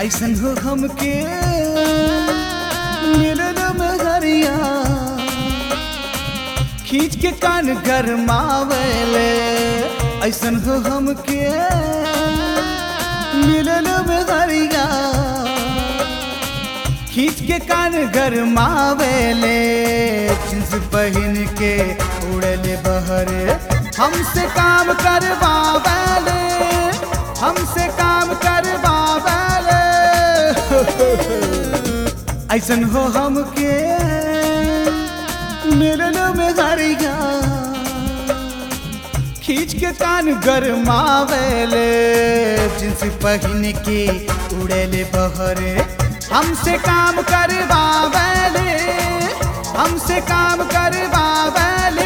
ऐसन हो हमके मिलन में हरिया खींच के कान गरमावेले। ऐसन हो हमके मिलन में हरिया खींच के कान गरमावेले। जींस पहन के उड़ले बहरे हमसे काम करवावेले, हमसे काम करवावेले। ऐसन हो हमके मिलन में हरिया खींच के कान गरमावेले। जींस पहन के उड़ले बहरे हमसे काम करवावेले, हमसे काम करवावेले।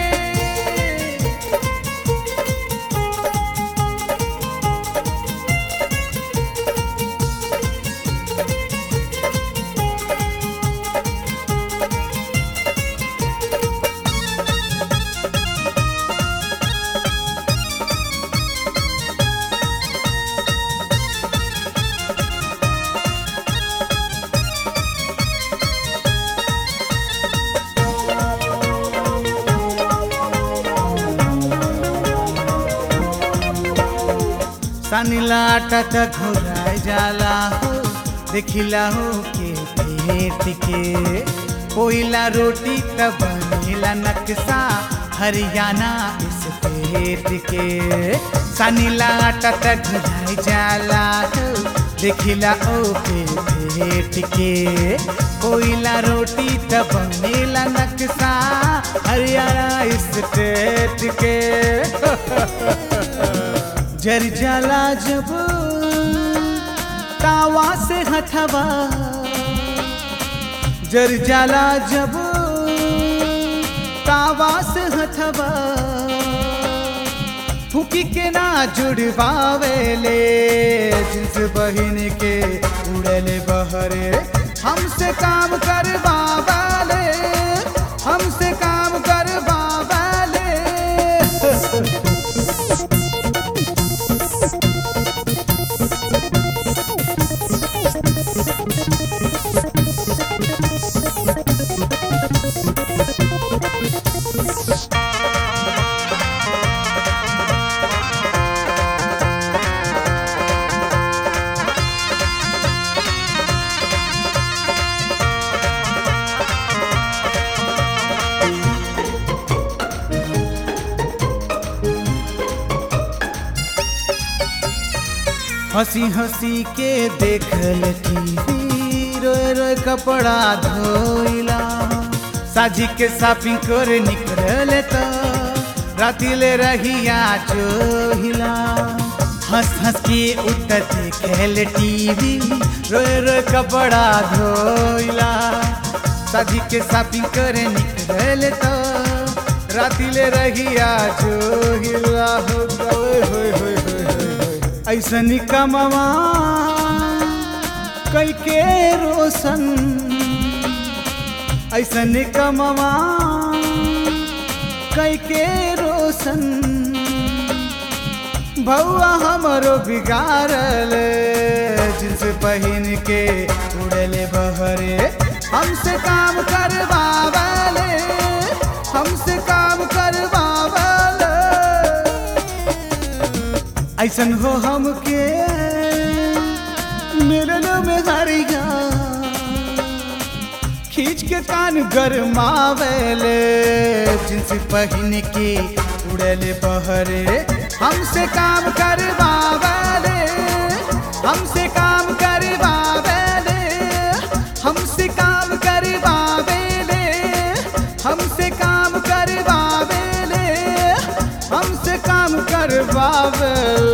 सनिलाटा तक घोराय जाला हो, देखिला हो के पेट के। कोयला रोटी तब बनेला नक्शा हरियाणा इस पेट के। सनिलाटा तक घोराय जाला हो, देखिला हो के पेट के। कोयला रोटी तब बनेला नक्शा हरियाणा इस पेट के। जर जाला जब तावा से हथवा, जर जाला जब तावा से हथवा। फूकी के ना जुड़वावेले। जींस बहिन के उड़ले बहरे हमसे काम करवावेले, हमसे काम करवावेले। हंसी हंसी के देखल टीवी, रोए रोए कपड़ा धोइला। साजी के शॉपिंग करे निकल तो रातिले रहिया चोहिला। हंस हंस के उतर देखल टीवी, रोए रोए कपड़ा धोइला। साजी के शॉपिंग करे निकल तो रातिले रहिया चोहिला। हो गए होय होय ऐसनी कमवा कई के रोशन, ऐसनी कमवा कई के रोशन। भौआ हमरो बिगाड़ल। जींस पहन के उड़ले बहरे हमसे काम करवावेले, हमसे काम करवावेले। ऐसन हो हमके मिलन में हरिया खींच के कान गरमावेले। जींस पहन के उड़ले बहरे हमसे काम करवावेले, हमसे काम करवावेले, हमसे काम करवावेले, हमसे काम करवावेले, हमसे काम करवावेले।